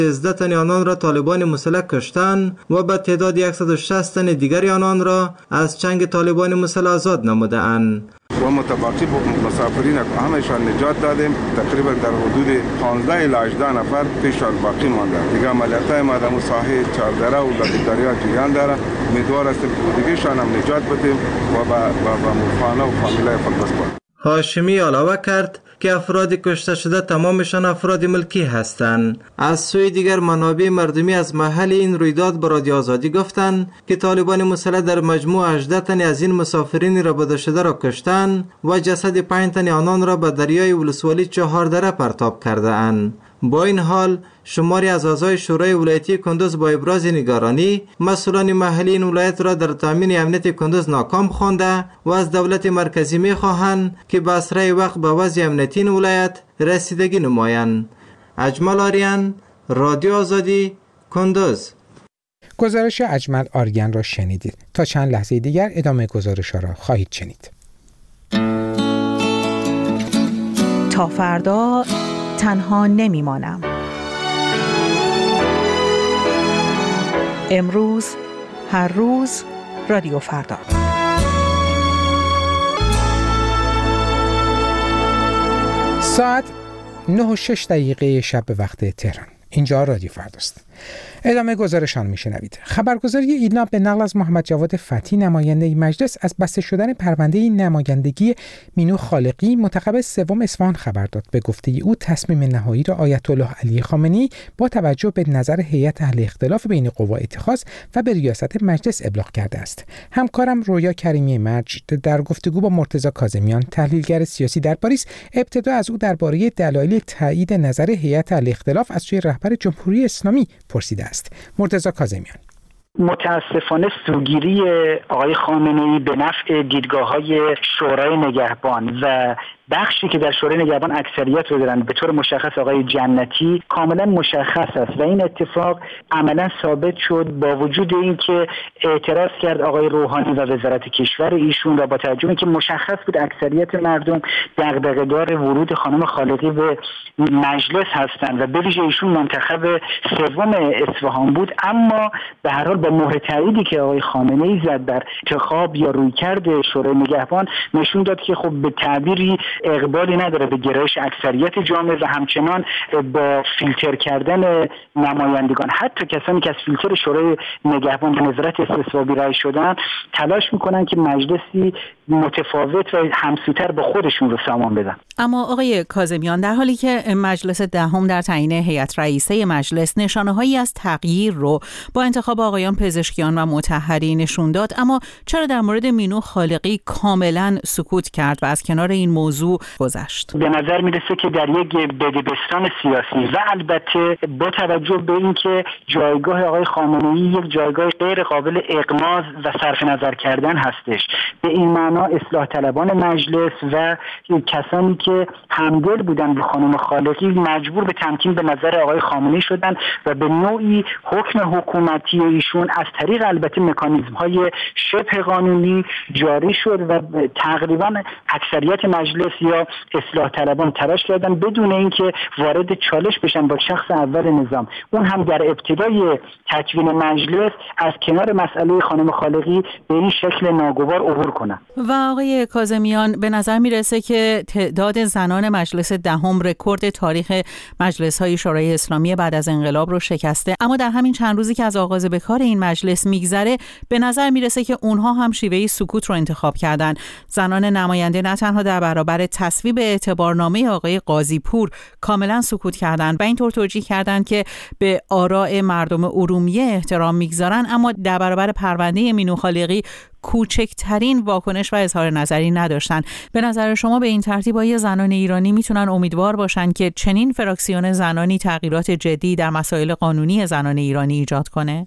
13 تن آنان را طالبان مسلح کشتند و به تعداد 160 تن دیگر آنان را از چنگ طالبان مسلح آزاد نمودند. و متباقی مسافرین همشان نجات دادیم. تقریبا در حدود 15 الی 18 نفر پیشان باقی مانده. دیگه عملیاتای ما در ساحل چاردره و دریا جریان داره. امیدوار هستیم که دیگه‌شان هم نجات بدیم و با مفانا و فامیلای خود بسپاریم. هاشمی علاوه کرد که افراد کشته شده تمامشان افراد ملکی هستند. از سوی دیگر منابع مردمی از محل این رویداد به رادیو آزادی گفتند که طالبان مسلح در مجموع 18 تن از این مسافرین رابطه شده را کشتند و جسد 5 تن آنان را به دریای ولسوالی چهاردره پرتاب کرده اند. با این حال شماری از اعضای شورای ولایتی کندوز با ابراز نگرانی مسئولان محلی این ولایت را در تامین امنیت کندوز ناکام خوانده و از دولت مرکزی می‌خواهند که به اسرع وقت به وضع امنیتی این ولایت رسیدگی نمایند. اجمل آریان، رادیو آزادی، کندوز. گزارش اجمل آریان را شنیدید. تا چند لحظه دیگر ادامه گزارش را خواهید شنید. تا فردا تنها نمیمانم. امروز، هر روز، رادیو فردا. ساعت 9:06 شب به وقت تهران. اینجا رادیو فرداست. ادامه گزارشان میشنوید. خبرگزاری ایلنا به نقل از محمد جواد فتحی نماینده مجلس از بسته شدن پرونده نمایندگی مینو خالقی منتخب سوم اصفهان خبر داد. به گفته او تصمیم نهایی را آیت الله علی خامنه‌ای با توجه به نظر هیئت اهل اختلاف بین قوا اتخاذ و به ریاست مجلس ابلاغ کرده است. همکارم رویا کریمی مرج در گفتگو با مرتضی کاظمیان تحلیلگر سیاسی در پاریس ابتدا از او درباره دلایل تایید نظر هیئت اهل اختلاف از سوی رهبر جمهوری اسلامی پرسیده است. مرتضی کاظمیان: متاسفانه سوگیری آقای خامنه‌ای به نفع دیدگاه‌های شورای نگهبان و بخشی که در شورای نگهبان اکثریت رو دارن، به طور مشخص آقای جنتی، کاملا مشخص است و این اتفاق عملا ثابت شد با وجود اینکه اعتراض کرد آقای روحانی و وزارت کشور ایشون را با توجه به اینکه مشخص بود اکثریت مردم دغدغه‌دار ورود خانم خالقی به مجلس هستند و به ویژه ایشون منتخب سوم اصفهان بود، اما به هر حال با مهر تاییدی که آقای خامنه‌ای زد بر انتخاب یا رویکرد شورای نگهبان نشون داد که خب به تعبیری اقبالی نداره به گرایش اکثریت جامعه و همچنان با فیلتر کردن نمایندگان، حتی کسانی که از فیلتر شورای نگهبان به نظارت استصوابی رای شدن، تلاش میکنن که مجلسی متفاوت و همسوتر با خودشون رو سامان بدن. اما آقای کاظمیان، در حالی که مجلس دهم در تعیین هیئت رئیسه مجلس نشانه‌هایی از تغییر رو با انتخاب آقایان پزشکیان و مطهری نشون داد، اما چرا در مورد مینو خالقی کاملا سکوت کرد و از کنار این موضوع گذشت؟ به نظر میرسه که در یک بدبستان سیاسی و البته با توجه به اینکه جایگاه آقای خامنه‌ای یک جایگاه غیر قابل اغماض و صرف نظر کردن هستش، به این معنا اصلاح طلبان مجلس و کسانی که همدل بودن به خانم خالقی مجبور به تمکین به نظر آقای خامنه‌ای شدن و به نوعی حکم حکومتی ایشون از طریق البته مکانیزم‌های شبه قانونی جاری شد و تقریبا اکثریت مجلس یا اصلاح طلبان تلاش کردن بدون اینکه وارد چالش بشن با شخص اول نظام، اون هم در ابتدای تکوین مجلس از کنار مسئله خانم خالقی به این شکل ناگوار عبور کنن. و آقای کاظمیان، به نظر میرسه که تعداد زنان مجلس دهم رکورد تاریخ مجلس‌های شورای اسلامی بعد از انقلاب رو شکسته، اما در همین چند روزی که از آغاز به کار این مجلس میگذره به نظر میرسه که اونها هم شیوه سکوت رو انتخاب کردن. زنان نماینده نه تنها در برابر تصویب اعتبارنامه آقای قاضی پور کاملا سکوت کردن و اینطور توجیه کردن که به آراء مردم ارومیه احترام میگذارن، اما در برابر پرونده مینو خالقی کوچکترین واکنش و اظهار نظری نداشتن. به نظر شما به این ترتیب آیا زنان ایرانی میتونن امیدوار باشن که چنین فراکسیون زنانی تغییرات جدی در مسائل قانونی زنان ایرانی ایجاد کنه؟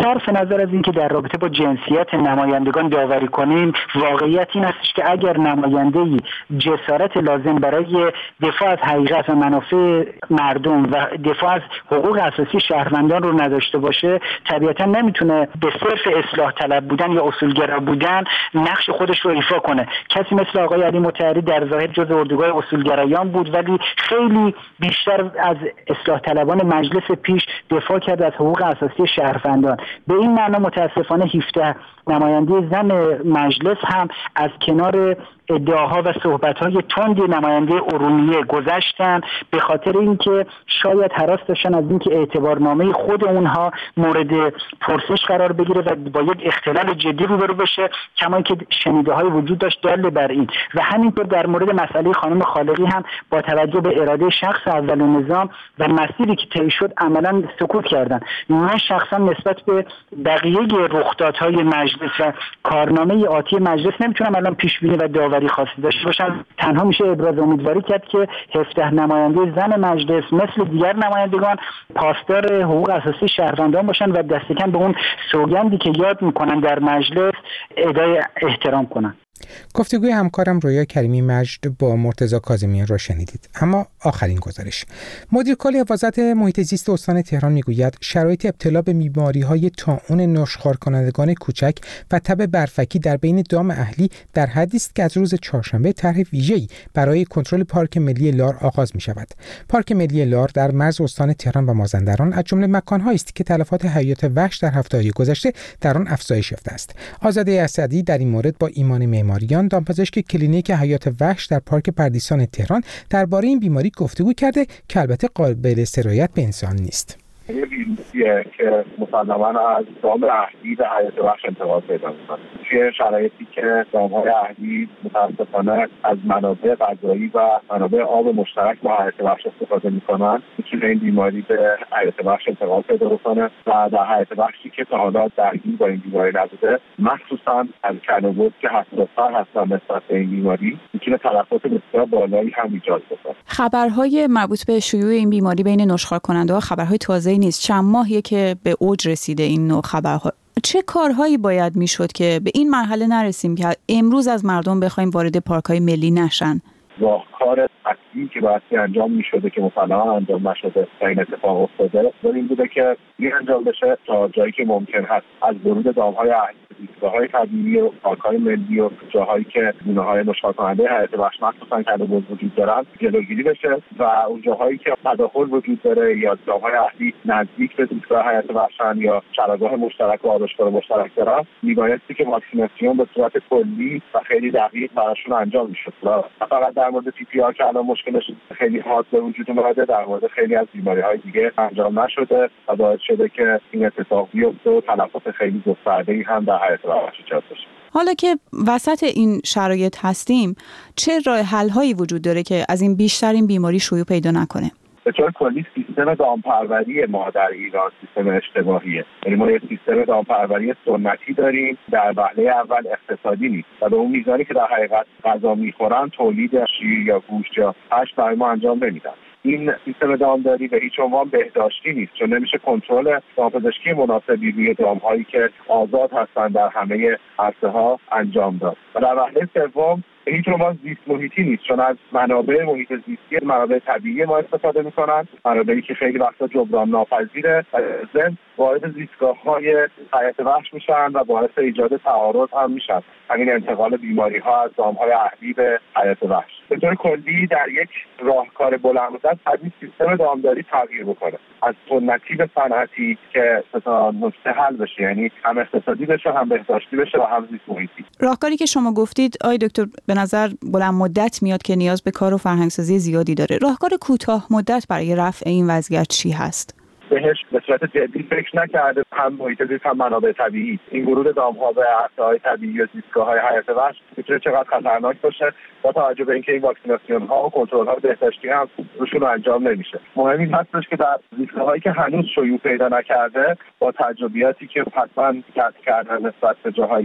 صرف نظر از اینکه در رابطه با جنسیت نمایندگان داوری کنیم، واقعیت این است که اگر نماینده‌ای جسارت لازم برای دفاع از حقیقت و منافع مردم و دفاع از حقوق اساسی شهروندان رو نداشته باشه، طبیعتا نمیتونه به صرف اصلاح طلب بودن یا اصولگرا بودن نقش خودش رو ایفا کنه. کسی مثل آقای علی مطهری در ظاهر جزء اردوگاه اصولگرایان بود، ولی خیلی بیشتر از اصلاح طلبان مجلس پیش دفاع کرد از حقوق اساسی شهروندان. به این معنا متاسفانه 17 نماینده زن مجلس هم از کنار ادعاها و صحبت‌های تند نماینده ارومیه گذشتن، به خاطر اینکه شاید هراس داشتن از اینکه اعتبارنامه خود اونها مورد پرسش قرار بگیره و با یک اختلال جدی روبرو بشه، کما اینکه شنیده‌های وجود داشت دال بر این. و همینطور در مورد مسئله خانم خالقی هم با توجه به اراده شخص اول نظام و مسیری که طی شد عملاً سکوت کردن. من شخصا نسبت به بقیه رخدادهای مجلس و کارنامه آتی مجلس نمیتونم الان پیش بینی و داوری خاصی داشته باشم. تنها میشه ابراز امیدواری کرد که 17 نماینده زن مجلس مثل دیگر نمایندگان پاسدار حقوق اساسی شهروندان باشن و دست کم به اون سوگندی که یاد میکنن در مجلس ادای احترام کنن. گفتگوی همکارم رویا کریمی مجد با مرتضی کاظمیان را شنیدید. اما آخرین گزارش. مدیر کل حفاظت محیط زیست استان تهران میگوید شرایط ابتلا به بیماری‌های طاعون نشخوار کنندگان کوچک و تب برفکی در بین دام اهلی در حدی است که از روز چهارشنبه طرح ویژه‌ای برای کنترل پارک ملی لار آغاز می‌شود. پارک ملی لار در مرز استان تهران و مازندران از جمله مکان‌هایی است که تلفات حیات وحش در هفته‌های گذشته در آن افزایش یافته است. آزاده اسدی در این مورد با ایمان معماریان دامپزشک کلینیک حیات وحش در پارک پردیسان تهران درباره این بیماری گفتگو کرده که البته قابل سرایت به انسان نیست. یه ویروسیه که مسلماً از دام اهلی به حیات وحش انتقال پیدا می‌کنه. توی شرایطی که دام‌های اهلی متأسفانه از منابع غذایی و منابع آب مشترک با حیات وحش استفاده می‌کنن، می‌تونه این بیماری به حیات وحش انتقال پیدا بکنه و در حیات وحشی که تا حالا درگیر با این بیماری نبوده، مخصوصاً از کلوبوت که حساس‌تر هستن نسبت به این بیماری، می‌تونه تلفات بسیار بالایی هم ایجاد بکنه. خبرهای مربوط به شیوع این بیماری بین نشخوار کننده‌ها خبرهای تازه نیست. چند ماهیه که به اوج رسیده این نوع خبرها. چه کارهایی باید میشد که به این مرحله نرسیم که امروز از مردم بخوایم وارد پارک‌های ملی نشن؟ راهکار اصلی که باید انجام میشده که مسلماً انجام نشده و این اتفاق افتاده این بوده که این انجام بشه تا جایی که ممکن هست از ورود دام‌های اهلی، زیستگاه‌های طبیعی و پارک‌های ملی و جاهایی که گونه‌های نشخوار کننده حیات وحش مخصوصاً کلوبوت وجود دارن جلوگیری بشه و اون جاهایی که تداخل وجود داره یا دام‌های اهلی نزدیک به زیستگاه حیات وحشن یا چراگاه مشترک و آرایشگاه مشترک دارن، میبایستی که واکسیناسیون به صورت کلی و خیلی دقیق براشون انجام میشد. فقط در مورد PPR که الان مشکلش خیلی حاد به وجود اومده، در مورد خیلی از بیماری‌های دیگه انجام نشده و باعث شده که این اتفاق بیفته و تلفات خیلی گسترده‌ای هم در حیات وحش ایجاد بشه. حالا که وسط این شرایط هستیم، چه راه حل‌هایی وجود داره که از این بیشتر این بیماری شیوع پیدا نکنه؟ به طور کلی سیستم دامپروری ما در ایران سیستم اشتباهیه. یعنی ما یک سیستم دامپروری سنتی داریم، در وهله اول اقتصادی نیست و به اون میزانی که در حقیقت غذا میخورن تولید شیر یا گوشت یا هشت برای ما انجام نمیدن. این سیستم دامداری به هیچ عنوان بهداشتی نیست، چون نمیشه کنترل دامپزشکی مناسبی روی دام‌هایی که آزاد هستن در همه عرصه‌ها انجام داد. و در وهله سوم به هیچ عنوان زیست محیطی نیست، چون از منابع محیط زیستی منابع طبیعی ما استفاده میکنن، منابعی که خیلی وقتا جبران ناپذیره و ضمن وارد زیستگاه‌های حیات وحش میشن و باعث ایجاد تعارض هم میشن. همین انتقال بیماری‌ها از دام‌های اهلی به حیات وحش. به طور کلی در یک راهکار بلند مدت باید سیستم دامداری تغییر بکنه، از سنتی به صنعتی که تا نقطه حل بشه، یعنی هم اقتصادی بشه، هم بهداشتی بشه و هم زیست محیطی. راهکاری که شما گفتید آقای دکتر به نظر بلند مدت میاد که نیاز به کار و فرهنگ‌سازی زیادی داره. راهکار کوتاه مدت برای رفع این وضعیت چی هست؟ بهش به صورت جدی فکر نکرده، هم محیط زیست هم منابع طبیعی. این ورود دام‌ها به عرصه‌های طبیعی و زیستگاه‌های حیات وحش میتونه چقدر خطرناک باشه با توجه به اینکه این واکسیناسیون‌ها و کنترل‌های بهداشتی هم روشون انجام نمیشه. مهم این هستش که در زیستگاه‌هایی که هنوز شیوع پیدا نکرده با تجربیاتی که حتما کسب کردن نسبت به جاهایی که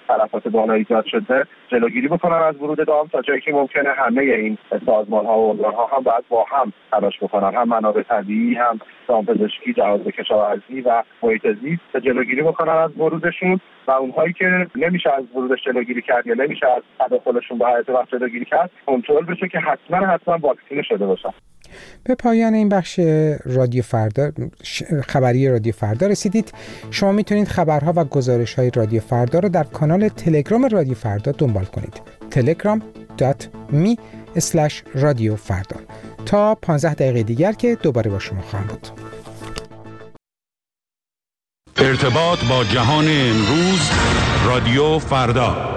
تلفات بالا ایجاد شده جلوگیری بکنن از ورود دام تا جایی که ممکنه همه این سازمان‌ها و ارگان‌ها هم باید با هم تلاش بکنن، هم منابع طبیعی، هم دامپزشکی، جهاز کشاورزی و محیط زیست تا جلوگیری بکنن از ورودشون و اونهایی که نمیشه از ورودش جلوگیری کرد یا نمیشه از تداخلشون به حیات وحش جلوگیری کرد کنترل بشه که حتما واکسینه شده باشن. به پایان این بخش رادیو فردا خبری رادیو فردا رسیدید. شما میتونید خبرها و گزارش‌های رادیو فردا رو در کانال تلگرام رادیو فردا دنبال کنید. telegram.me/radiofarda. تا 15 دقیقه دیگر که دوباره با شما خواهم بود. ارتباط با جهان امروز، رادیو فردا.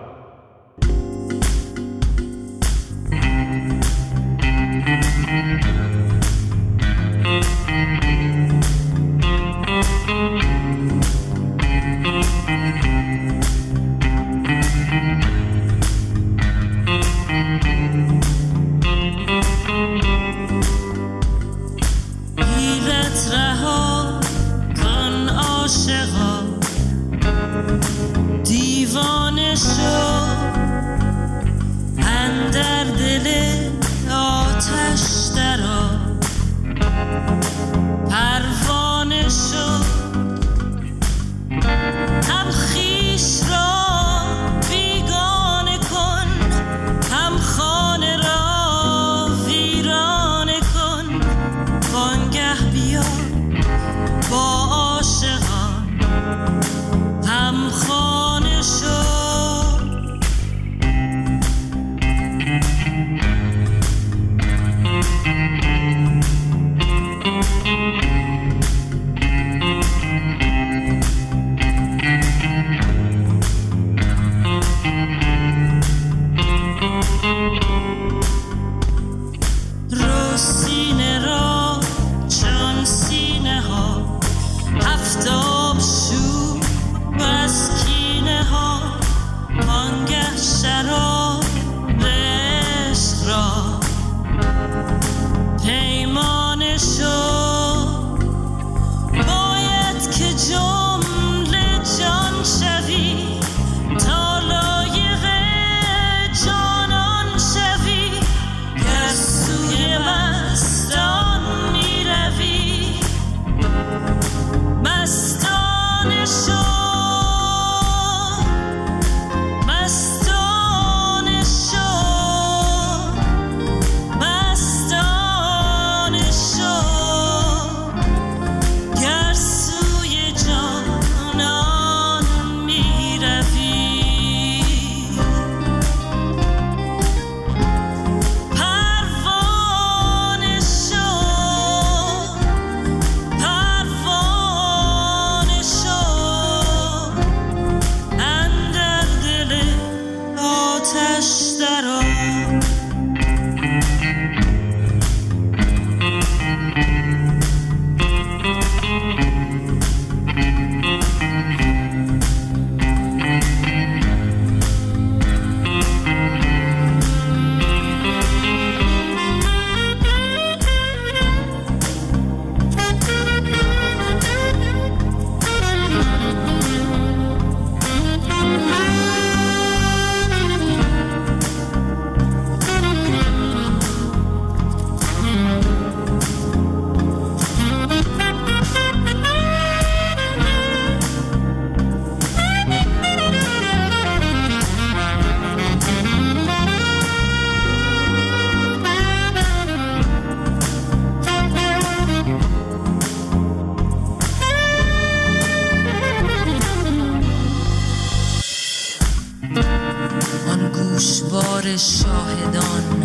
شاهدان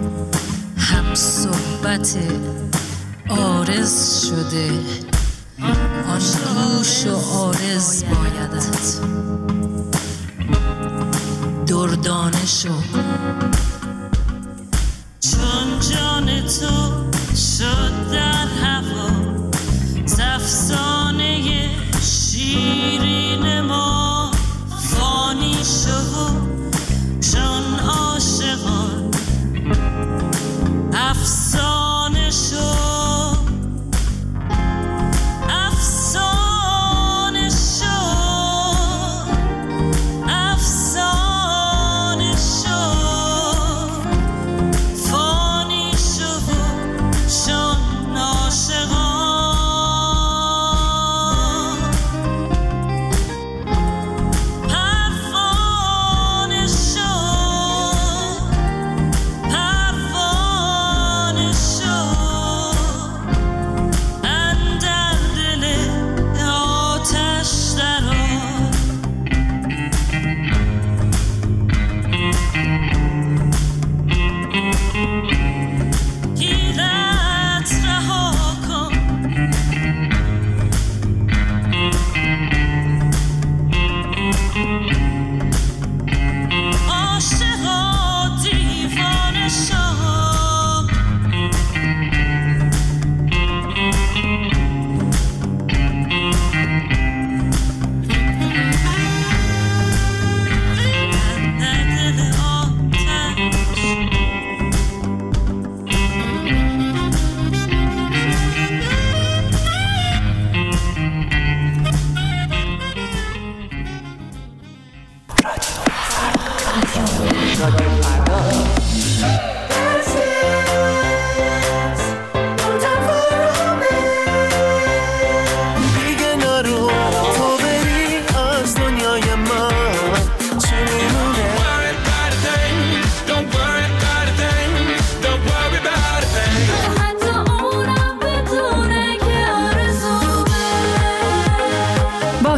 هم صحبت عارض شده، آن گوش و عارض بایدت دردانه شو، چون جان تو شد در هوا افسانه شیرین ما فانی شو، چون عاشقان افسانه شو، افسانه شو،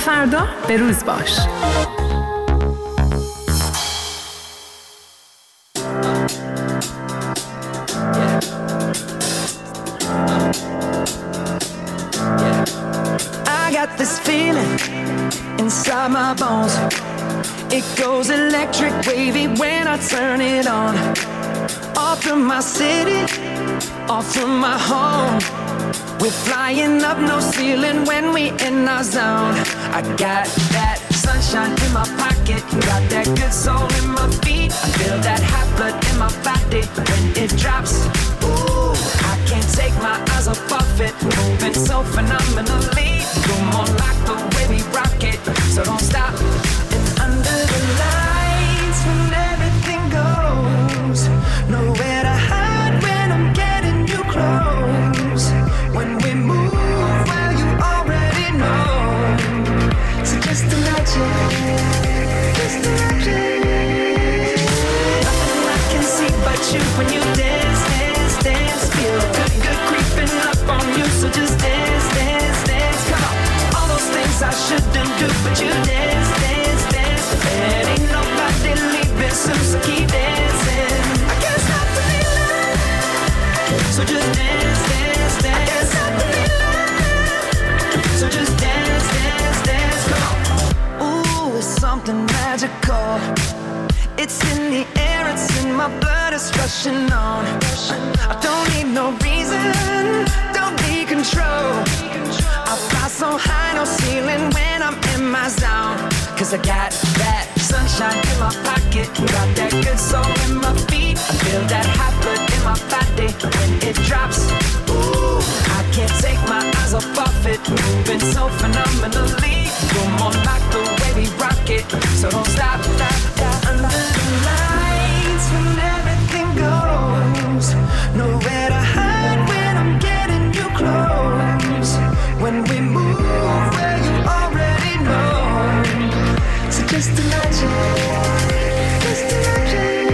فردا به روز باش. I got this feeling inside my bones. It goes electric wavy when I turn it on. Off from my city, off from my home. We're flying up, no ceiling when we in our zone. I got that sunshine in my pocket, got that good soul in my feet. I feel that hot blood in my body when it drops. Ooh, I can't take my eyes off of it, moving so phenomenally. Come on, like the way we rock it, so don't stop. And under the lights, when everything goes, nowhere to hide when I'm getting you close. When we move, well, you already know. So just imagine, just imagine. Nothing I can see but you when you dance, dance, dance. Feel good, good creeping up on you. So just dance, dance, dance. Come on, all those things I shouldn't do, but you dance, dance, dance. And ain't nobody leaving soon, so keep dancing. I can't stop the feeling. So just dance, dance, dance. I can't stop the feeling. So just dance, dance, dance. Come on. Ooh, it's something magical. It's in the air, it's in my blood, it's rushing on. I don't need no reason, don't need control. I fly so high, no ceiling when I'm in my zone. Cause I got that sunshine in my pocket, got that good soul in my feet. I feel that hot blood in my body when it drops. Ooh, I can't take my eyes off of it, moving so phenomenally. Come on, like the way we rock it, so don't stop, stop, stop. Under the lights, when everything goes, nowhere to hide when I'm getting you close. When we move, well, you already know. So just imagine, just imagine.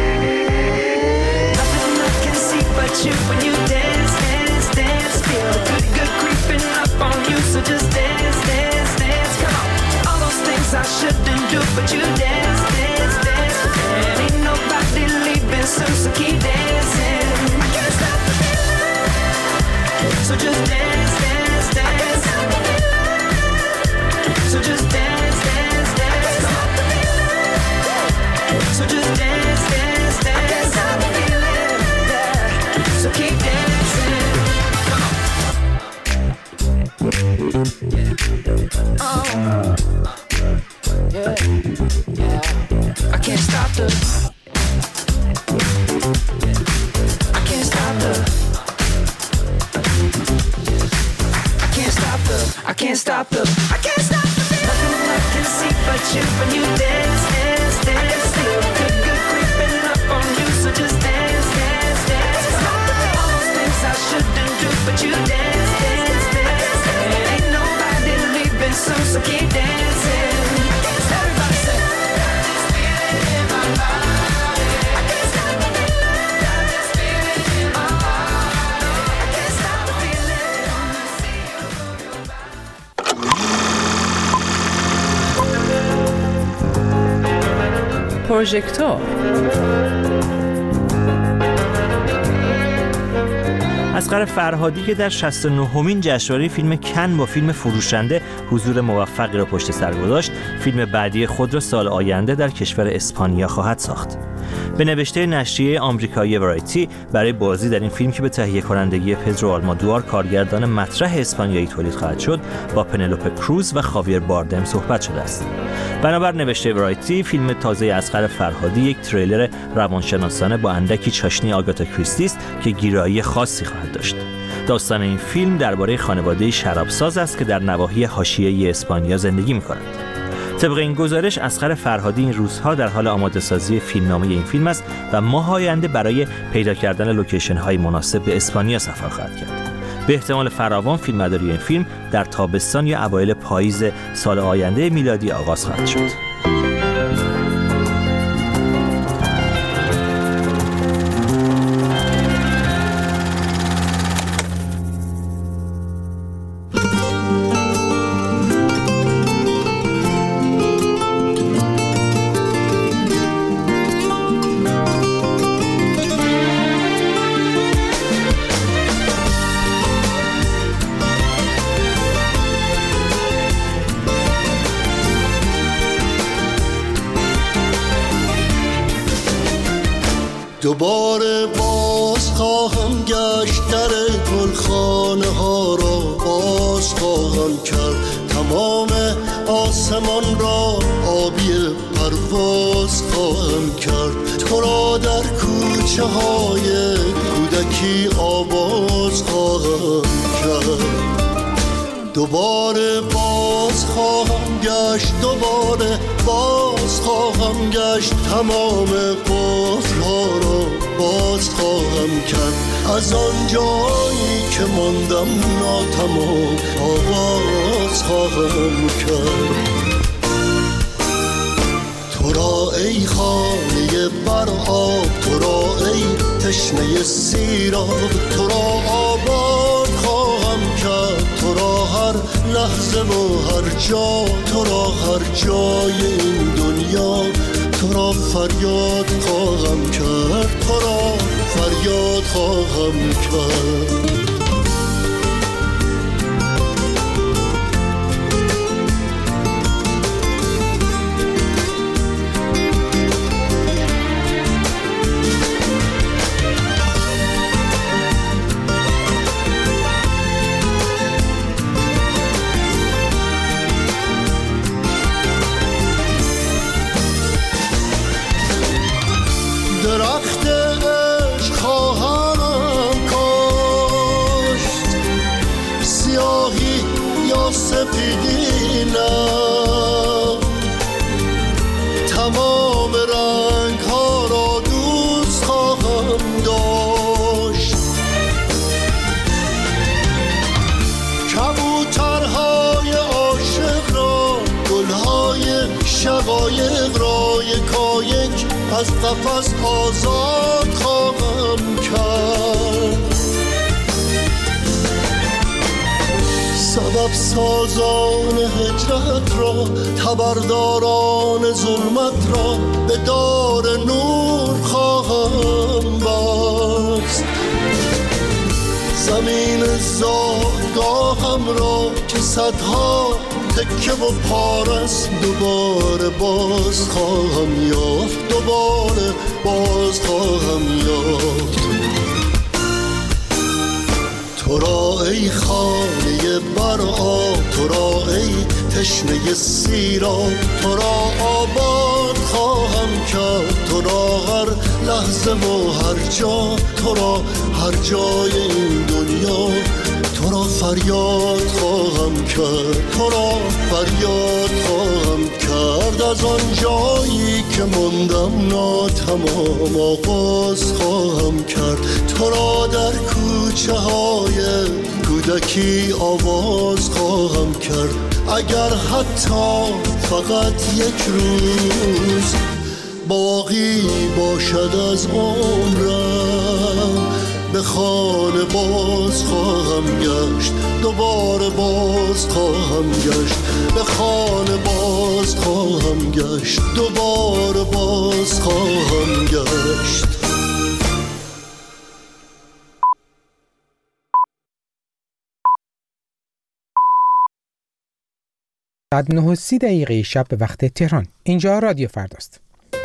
Nothing I can see but you when you dance, dance, dance. Feel good, good creeping up on you. So just dance, dance, dance. Come on, all those things I shouldn't do, but you dance, dance, dance. And ain't nobody leaving soon, so keep dancing. I can't stop the feeling. So just dance, dance, dance. I can't stop the feeling. So just dance, dance, dance. I can't stop the feeling. So just dance, dance, dance. I can't stop the feeling. Yeah. So keep dancing. Come on. Oh. Yeah. Yeah. I can't stop the. I can't stop the. I can't stop the. I can't stop the. I can't stop the. Nothing I can see but you when you dance, dance, dance. Feel good, good creeping up on you. So just dance, dance, dance. All those things I shouldn't do, but you dance, dance, dance. And ain't nobody leaving soon, so keep dancing. Everybody say, got this feeling in my body. I can't stop the feeling. Got this feeling in my body. I can't stop the feeling. See you move your body. پروژکتور. اصغر فرهادی که در 69مین جشنواره فیلم کن با فیلم فروشنده حضور موفقی را پشت سر گذاشت، فیلم بعدی خود را سال آینده در کشور اسپانیا خواهد ساخت. به نوشته نشریه آمریکایی ورایتی، برای بازی در این فیلم که به تهیه کنندگی پدرو آلمودوار کارگردان مطرح اسپانیایی تولید خواهد شد، با پنلوپه کروز و خاویر باردم صحبت شده است. بنابر نوشته ورایتی، فیلم تازه اصغر فرهادی یک تریلر روانشناسانه با اندکی چاشنی آگاتا کریستی است که گیرایی خاصی خواهد داشت. داستان این فیلم درباره خانواده شرابساز است که در نواحی حاشیه‌ای اسپانیا زندگی می‌کنند. طبق این گزارش، اصغر فرهادی این روزها در حال آماده‌سازی فیلمنامه این فیلم است و ماه آینده برای پیدا کردن لوکیشن‌های مناسب به اسپانیا سفر خواهد کرد. به احتمال فراوان فیلمبرداری این فیلم در تابستان یا اوایل پاییز سال آینده میلادی آغاز خواهد شد. دوباره باز خواهم گشت، در گلخانه ها را باز خواهم کرد، تمام آسمان را آبی پرواز خواهم کرد، تو را در کوچه های کودکی آواز خواهم کرد. دوباره باز خواهم گشت، دوباره باز خواهم گشت، تمام قفل‌ها را باز خواهم کرد، از آن جایی که ماندم ناتمام آواز خواهم کرد. تو را ای خانه بر آب، تو را ای تشنه سیراب، تو را آباد خواهم کرد، تو را هر لحظه و هر جا، تو را هر جای این دنیا، تو را فریاد خواهم کرد، تو را فریاد خواهم کرد. درخت عشق خواهم کاشت، سیاهی یا سپیدی نه، تمام رنگ ها را دوست خواهم داشت، کبوترهای عاشق را، گلهای شقایق را یکایک از قفس آزاد خواهم کرد، سبب سازان هجرت را، تبرداران ظلمت را به دار نور خواهم بست، زمین زادگاهم را که صدها تکه و پارس دوباره باز خواهم یافت، دوباره باز خواهم یافت. تو را ای خانه بر آب، تو را ای تشنه سیراب، تو را آباد خواهم کرد، تو را هر لحظه و هر جا، تو را هر جای این دنیا، تو را فریاد خواهم کرد، تو را فریاد خواهم کرد، از آن جایی که ماندم ناتمام آغاز خواهم کرد، تو را در کوچه های کودکی آواز خواهم کرد، اگر حتی فقط یک روز باقی باشد از عمرم، به خانه باز خواهم گشت، دوباره باز خواهم گشت، به خانه باز خواهم گشت، دوباره باز خواهم گشت. ساعت 9:30 شب به وقت تهران. اینجا رادیو فرداست.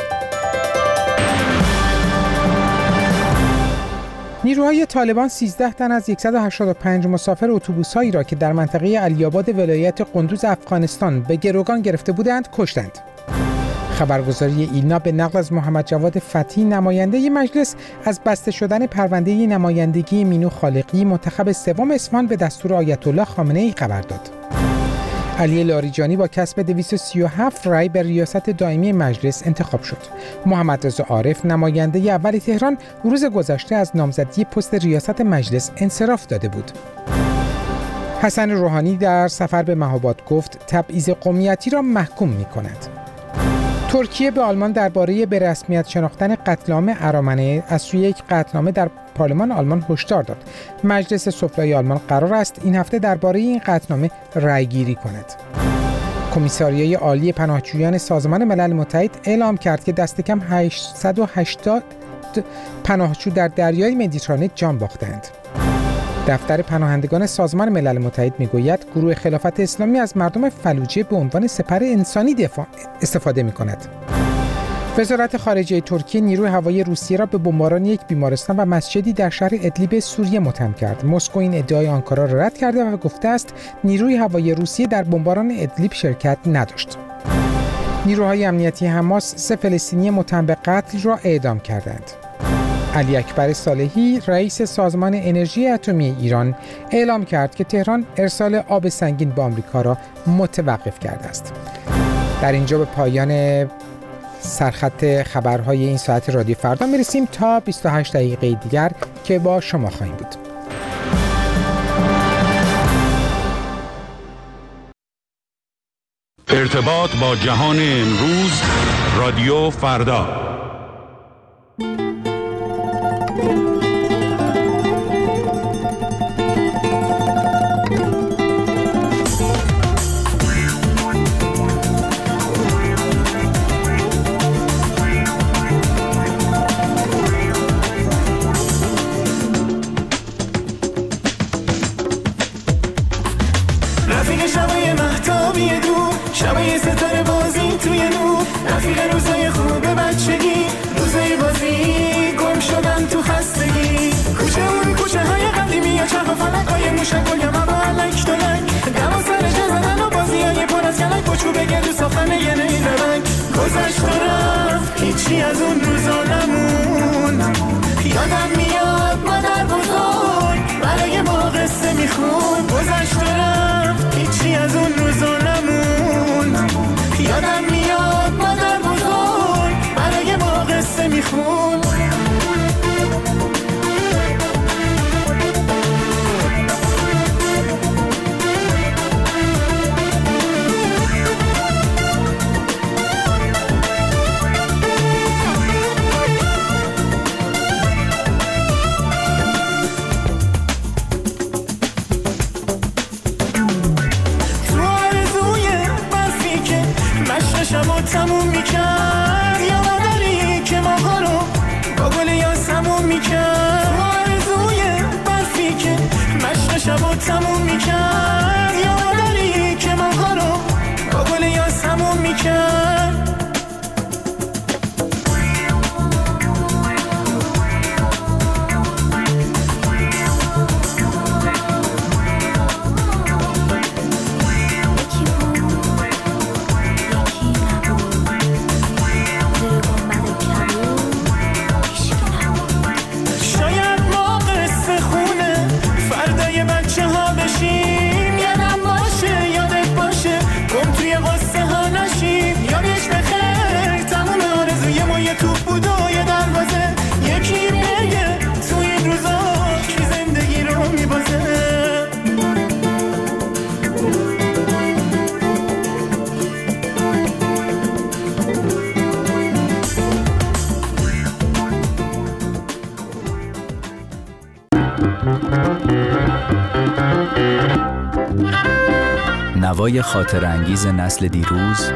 نیروهای طالبان 13 تن از 185 مسافر اتوبوس‌هایی را که در منطقه علی‌آباد ولایت قندوز افغانستان به گروگان گرفته بودند کشتند. خبرگزاری ایلنا به نقل از محمد جواد فتحی نماینده مجلس از بسته شدن پرونده نمایندگی مینو خالقی منتخب سوم اصفهان به دستور آیت الله خامنه‌ای خبر داد. علی لاریجانی با کسب 237 رای به ریاست دائمی مجلس انتخاب شد. محمد رضا عارف نماینده اول تهران روز گذشته از نامزدی پست ریاست مجلس انصراف داده بود. حسن روحانی در سفر به مهاباد گفت تبعیض قومیتی را محکوم می‌کند. ترکیه به آلمان درباره به رسمیت شناختن قتل عام ارامنه از سوی یک قطعنامه در پارلمان آلمان هشدار داد. مجلس سفلای آلمان قرار است این هفته درباره این قطعنامه رأی‌گیری کند. کمیساریای عالی پناهجویان سازمان ملل متحد اعلام کرد که دست کم 880 پناهجو در دریای مدیترانه جان باختند. دفتر پناهندگان سازمان ملل متحد میگوید گروه خلافت اسلامی از مردم فلوجه به عنوان سپر انسانی استفاده می‌کند. وزارت خارجه ترکیه نیروی هوایی روسیه را به بمباران یک بیمارستان و مسجدی در شهر ادلیب سوریه متهم کرد. مسکو این ادعای آنکارا را رد کرده و گفته است نیروی هوایی روسیه در بمباران ادلیب شرکت نداشت. نیروهای امنیتی حماس 3 فلسطینی متهم به قتل را اعدام کردند. علی اکبر صالحی رئیس سازمان انرژی اتمی ایران اعلام کرد که تهران ارسال آب سنگین به آمریکا را متوقف کرده است. در اینجا به پایان سرخط خبرهای این ساعت رادیو فردا میرسیم تا 28 دقیقه دیگر که با شما خواهیم بود. ارتباط با جهان امروز رادیو فردا. شبای ستاره بازی توی نور، رفیق روزای خوب بچگی، روزای بازی گم شدن تو خستگی. کوچه اون کوچه های قدیمی یا چرخ و فلک های موشک و یما با علک دلک، دما سر جا زدن و بازی های پر از کلک با چوب گلو ساختن یه نهی رنگ. گذشت و رفت هیچی از اون روزا نمون، یادم میاد مادر بزرگ برای ما قصه میخون. گذشت و رفت هیچی از اون روزا نمون، یادم میاد مادر بزرگ برای ما قصه میخون. شبا تموم میکرد یا مادری که ماها رو با گل یاسمون میکرد. آرزوی برفی که مشق شبا تموم میکرد یا مادری که ماها رو با گل یاسمون میکرد. نوای خاطر انگیز نسل دیروز،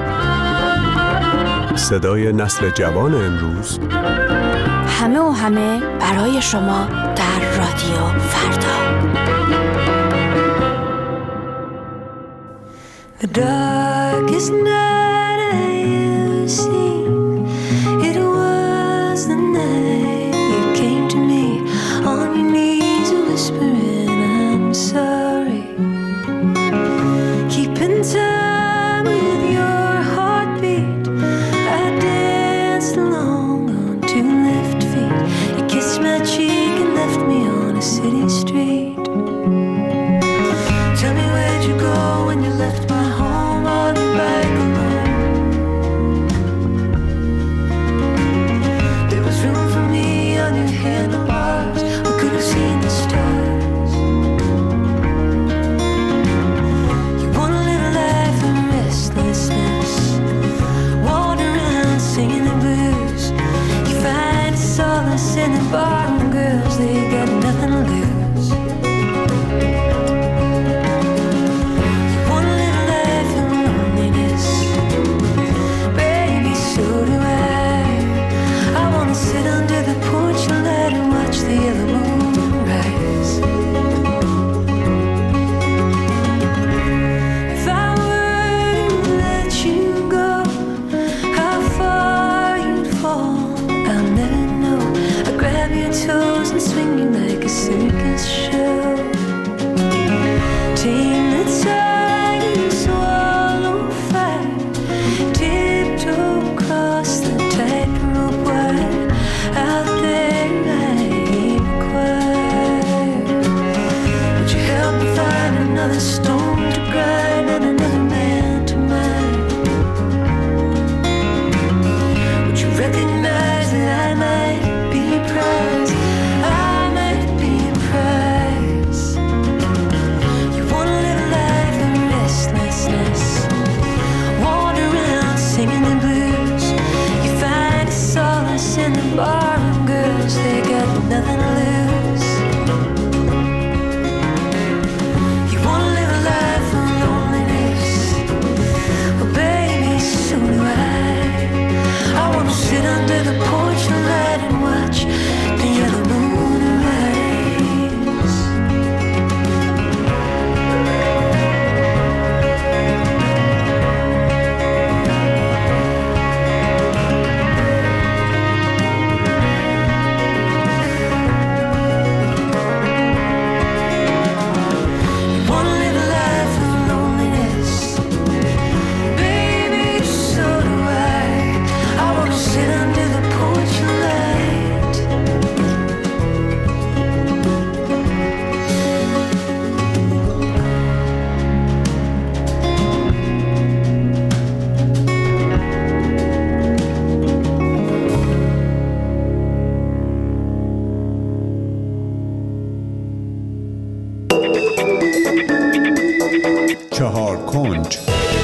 صدای نسل جوان امروز، همه و همه برای شما در رادیو فردا. The darkest night I ever seen, it was the night you came to me on your knees whispering I'm sorry, keeping time with your heartbeat. I danced along on 2 left feet, you kissed my cheek and left me on a city street. Tell me where'd you go when you left my home on your bike alone? There was room for me on your handlebars, I could have seen the stars. You want to live a life of restlessness, wander around singing the blues. You find solace in the bottom girls, they got nothing to lose. You want to live a کنج.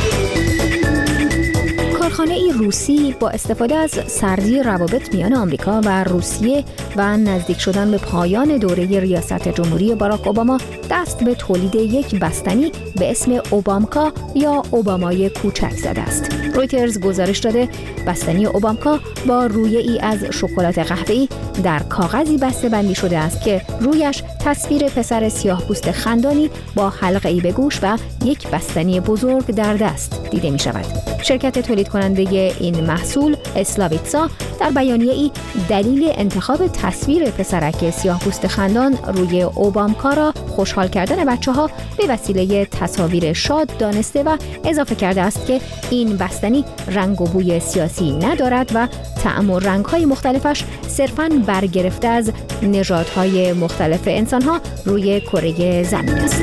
کارخانه ای روسی با استفاده از سردی روابط میان آمریکا و روسیه و نزدیک شدن به پایان دوره ریاست جمهوری باراک اوباما دست به تولید یک بستنی به اسم اوبامکا یا اوبامای کوچک زده است. رویترز گزارش داده بستنی اوبامکا با رویه ای از شکلات قهوه‌ای در کاغذی بسته بندی شده است که رویش تصویر پسر سیاه‌پوست خندانی با حلقه‌ای به گوش و یک بستنی بزرگ در دست دیده می شود. شرکت تولید کننده این محصول اسلاویتسا در بیانیه‌ای دلیل انتخاب تصویر پسرک سیاه‌پوست خندان روی اوبامکا را خوشحال کردن بچه‌ها به وسیله تصاویر شاد دانسته و اضافه کرده است که این بستنی رنگ و بوی سیاسی ندارد و طعم و رنگ‌های مختلفش صرفاً برگرفته از نژادهای مختلف انسان‌ها روی کره زمین است.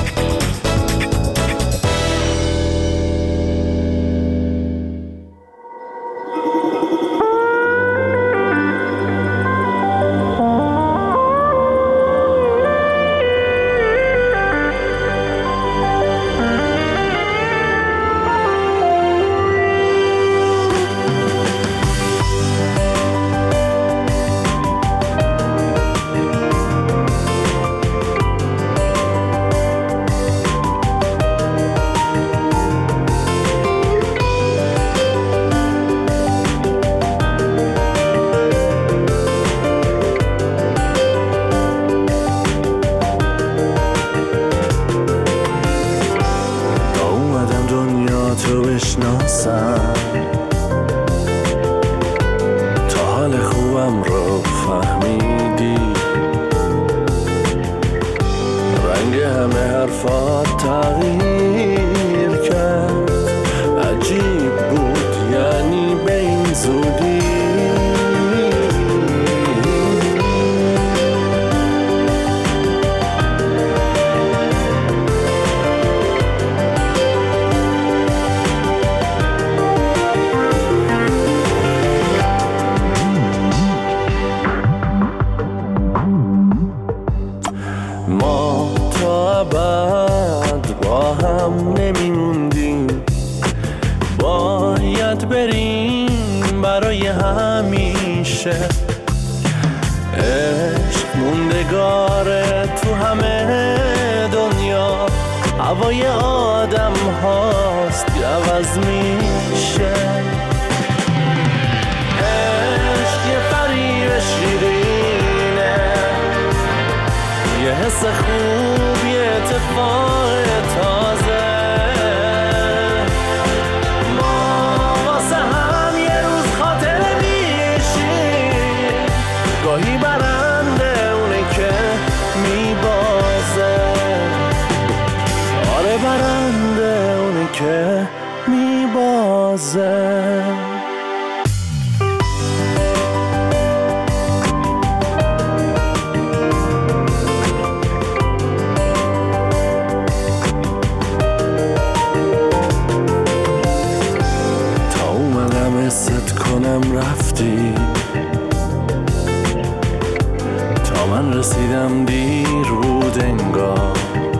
رسیدم دیر بود انگار،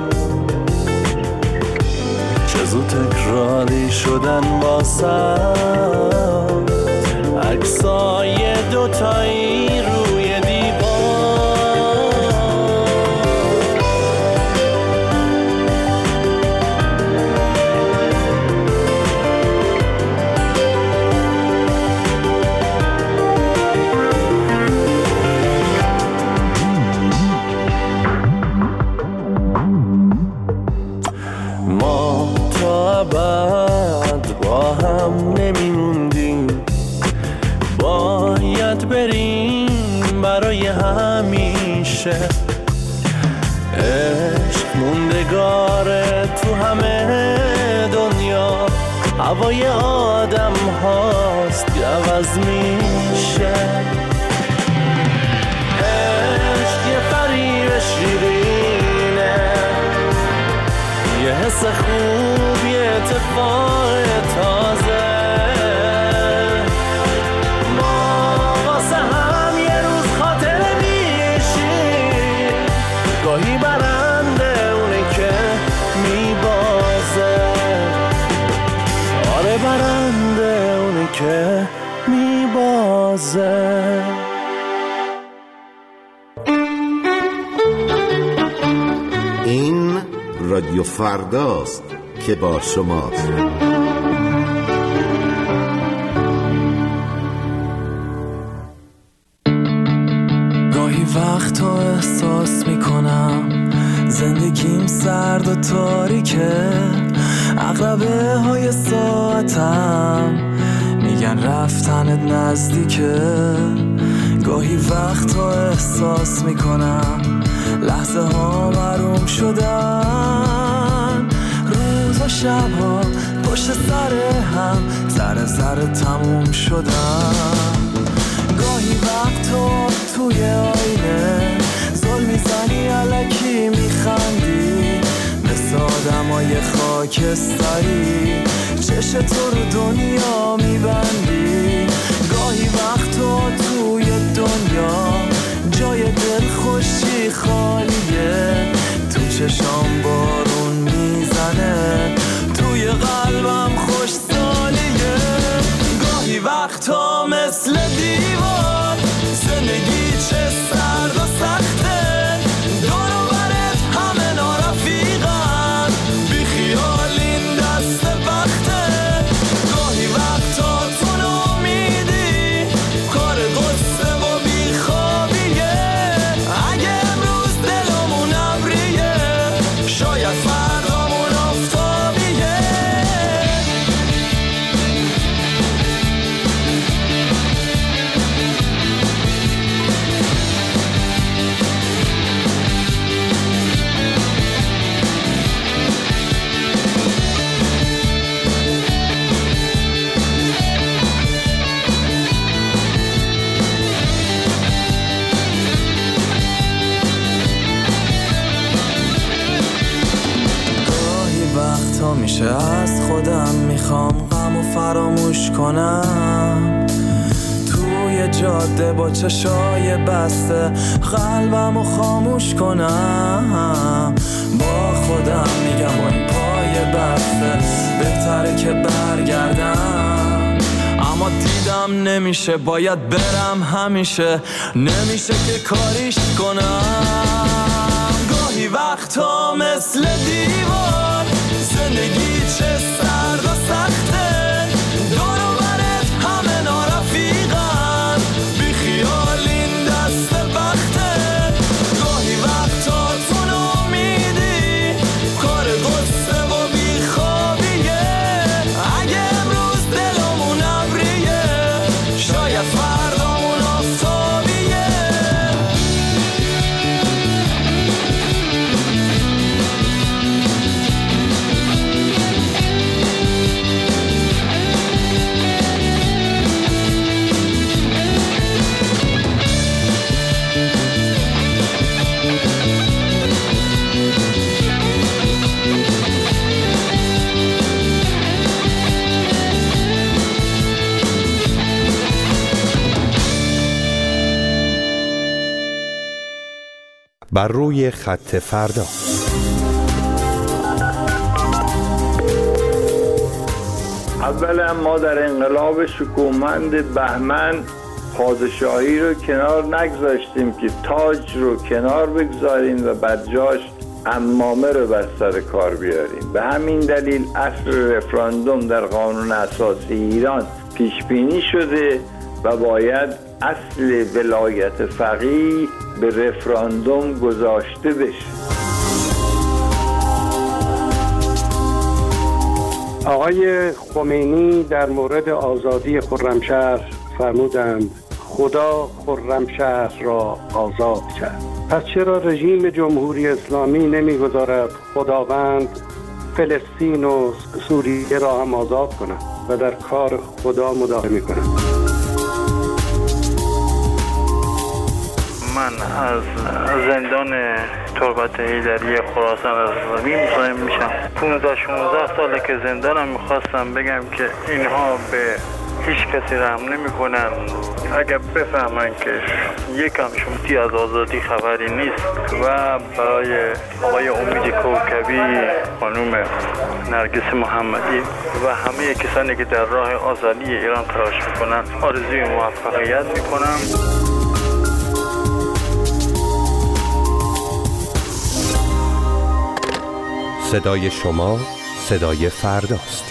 چه زود تکراری شدن واسم عکسای دوتایی روی عشق موندگاره تو همه دنیا، هوای آدم هاست که عوض میشه. عشق یه فریب شیرینه، یه حس خوب، یه اتفاق تازه. گاهی برنده اونه که میبازه، تازه. این رادیو فرداست که با شماست. گاهی وقتا احساس میکنم زندگیم سرد و تاریکه، عقربه های ساعتم میگن رفتنت نزدیکه. گاهی وقتا احساس میکنم لحظه ها محروم شدن، روز و شب ها پشت سر هم ذره تموم شدن. گاهی وقتا توی آینه زل میزنی الکی میخندی، مثل آدمای خاکستری چش تو رو دنیا میبندی. گاهی وقتا توی دنیا جای دل خوشی خالیه، تو چشام بارون میزنه، توی قلبم خوش سالیه. گاهی وقتا مثل دیوار زندگی چه سرد و سخته، دور و برت همه نارفیقن، بی خیال این دست وقته. گاهی وقتا تو نامیدی کار قصه و بی خوابیه، اگه امروز دلمون ابریه شاید فردامون آفتابیه. میشه از خودم میخوام غم و فراموش کنم، توی جاده با چشای بسته قلبم و خاموش کنم. با خودم میگم با این پای بسته بهتره که برگردم، اما دیدم نمیشه، باید برم همیشه، نمیشه که کاریش کنم. گاهی وقتا مثل دیوار زندگی چه سرد و سخته، دور و برت همه نارفیقن، بی خیال این دست وقته. گاهی وقتا تو نامیدی کار قصه و بی خوابیه، اگه امروز دلمون ابریه شاید فردامون آفتابیه. بر روی خط فردا. اولا ما در انقلاب شکوهمند بهمن پادشاهی رو کنار نگذاشتیم که تاج رو کنار بگذاریم و بر جاش عمامه رو بر سر کار بیاریم. به همین دلیل اصل رفراندوم در قانون اساسی ایران پیش بینی شده و باید اصل ولایت فقیه به رفراندوم گذاشته بشه. آقای خمینی در مورد آزادی خرمشهر فرمودند خدا خرمشهر را آزاد کرد. پس چرا رژیم جمهوری اسلامی نمیگذارد خداوند فلسطین و سوریه را هم آزاد کند و در کار خدا مداخله کند؟ من از زندان تربت حیدری خراسان رضوی مزاحم میشم. 15-16 ساله که زندانم. میخواستم بگم که اینها به هیچ کسی رحم نمی‌کنن. اگر بفهمن که یکم شمتی از آزادی خبری نیست و برای آقای امید کوکبی، خانم نرگس محمدی و همه کسانی که در راه آزادی ایران تلاش میکنن آرزوی موفقیت میکنم. صدای شما صدای فرداست.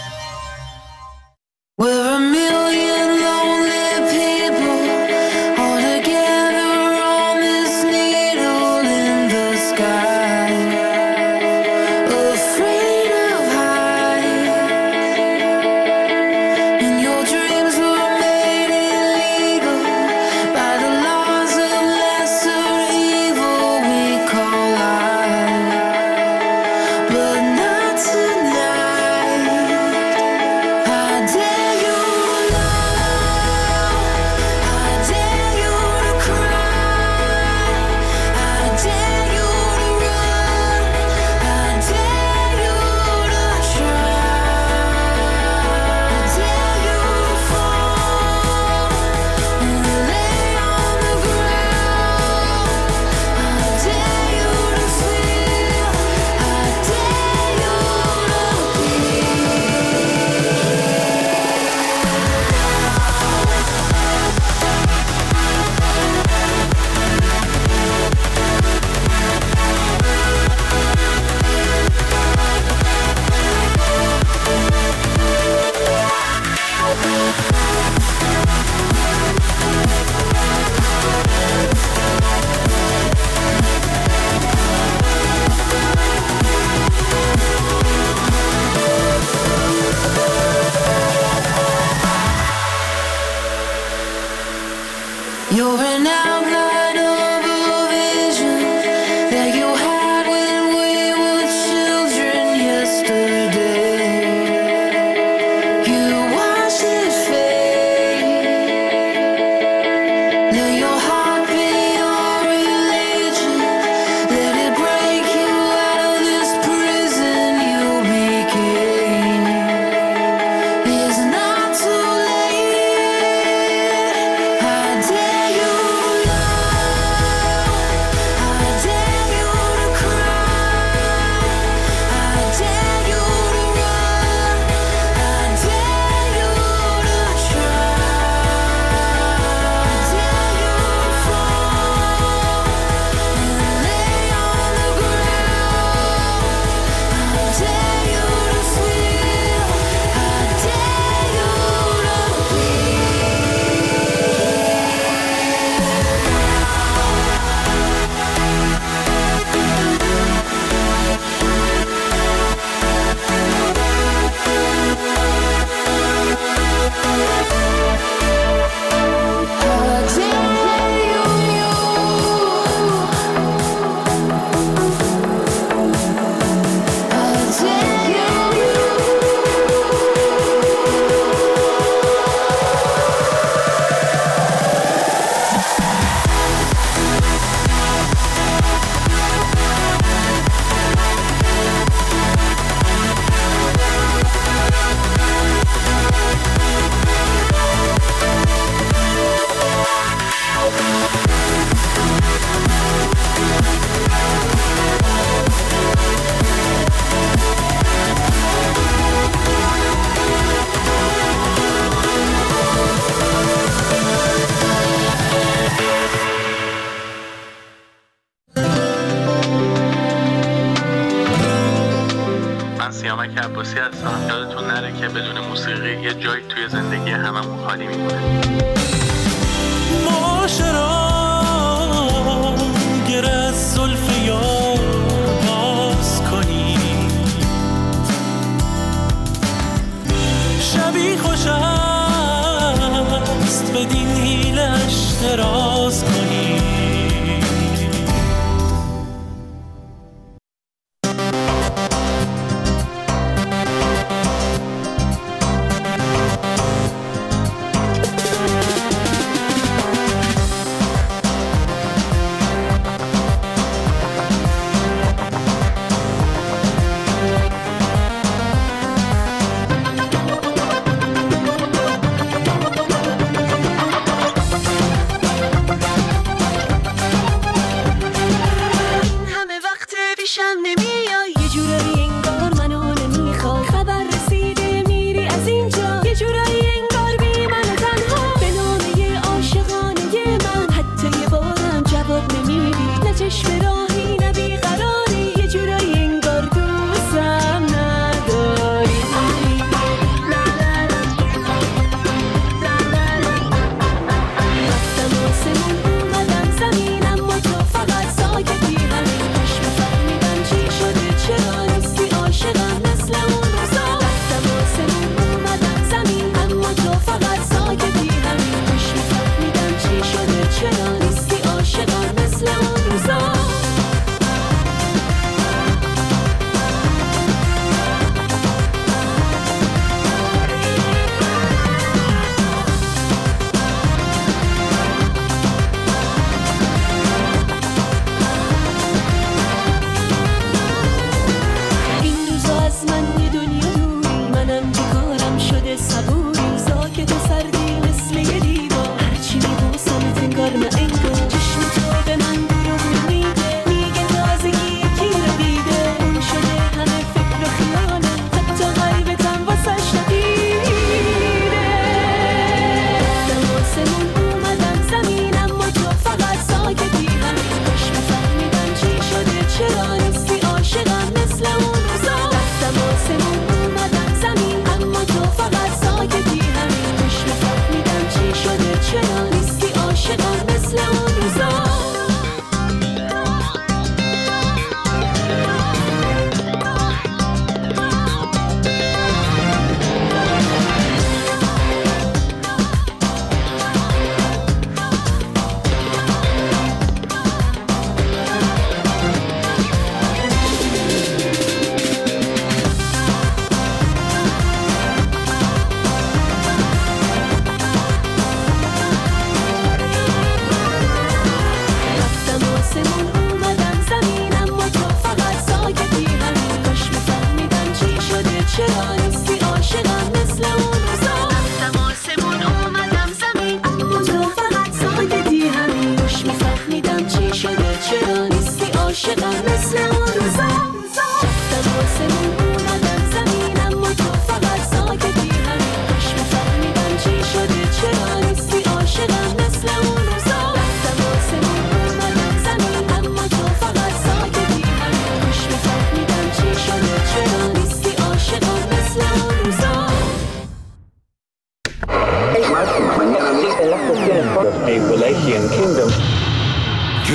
سیامک عباسی هستم. یادتون نره که بدون موسیقی یه جایی توی زندگی هممون خالی میمونه. معاشرا گر از زلف یار باز کنی، شبی خوش است بدین حیلش دراز کنی.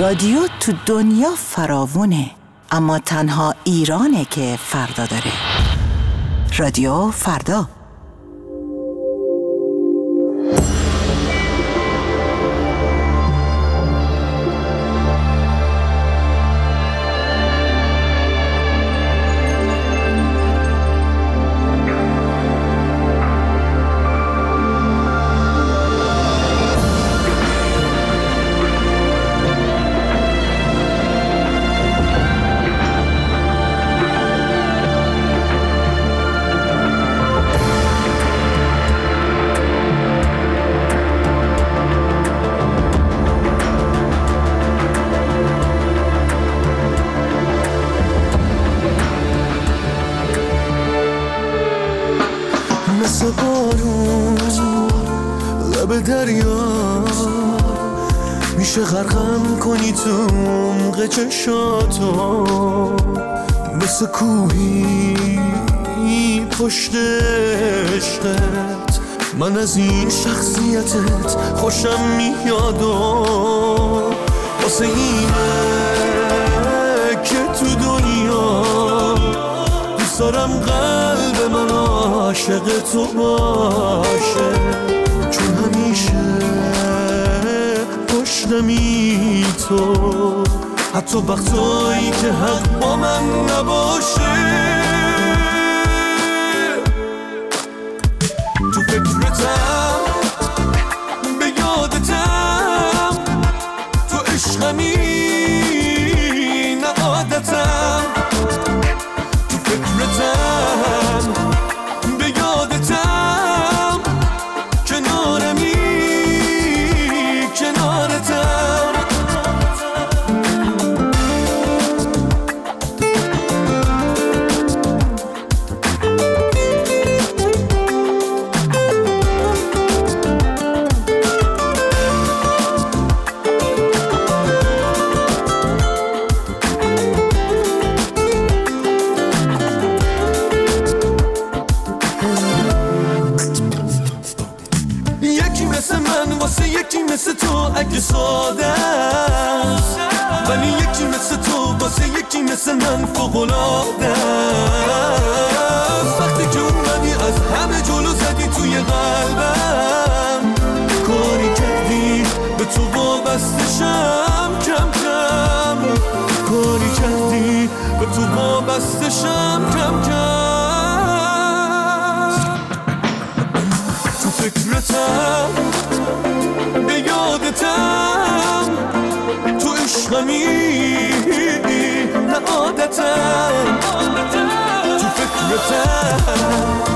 رادیو تو دنیا فراوونه، اما تنها ایرانه که فردا داره. رادیو فردا. مثل بارون لب دریا میشه غرقم کنی تو عمق چشاتو، مثل کوهی پشت عشقت من از این شخصیتت خوشم میاد و واسه اینه که تو دنیا دوست دارم قلب من عاشق تو باشه، چون همیشه پشتمی تو، حتی وقتایی که حق با من نباشه. تو فکرتم به یادتم، تو عشقمی نه عادتم، تو فکرتم به یادتم، کنارمی کنارتم. یکی مثل تو اگه ساده است، ولی یکی مثل تو واسه یکی مثل من فوق‌العاده است. وقتی که اومدی از همه جلو زدی توی قلبم، کاری کردی به تو وابستشم کم کم، کاری کردی به تو وابستشم کم کم. تو فکرتم به یادتم، تو عشقمی نه عادتم، تو فکرتم